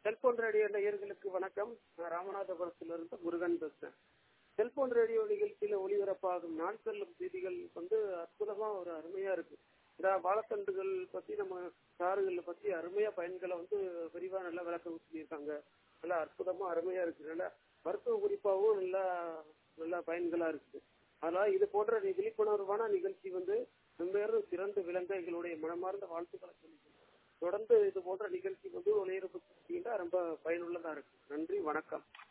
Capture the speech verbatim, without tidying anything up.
Cellphone radio நேயர்களுக்கு வணக்கம். நான் ராமநாதபுரத்திலிருந்து முருகன் பேசுறேன். செல்போன் ரேடியோ நிகழ்ச்சியில ஒளிபரப்பாகும் நாட்களும் செய்திகள் வந்து அற்புதமா ஒரு அருமையா இருக்கு. இந்த வாழைத்தண்டுகள் பத்தி நம்ம சாறுகளை பத்தி அருமையா பயன்களை வந்து விரிவா நல்லா விளக்கம் சொல்லியிருக்காங்க. நல்லா அற்புதமா அருமையா இருக்கு. நல்லா மருத்துவ குறிப்பாகவும் நல்லா நல்லா பயன்களா இருக்குது. அதனால இது போன்ற விழிப்புணர்வான நிகழ்ச்சி வந்து வெவ்வேறு சிறந்த விளங்க எங்களுடைய மனமார்ந்த வாழ்த்துக்களை சொல்லி தொடர்ந்து இது போன்ற நிகழ்ச்சி வந்து ஒளிபரப்பு ரொம்ப பயனுள்ளதா இருக்கு. நன்றி, வணக்கம்.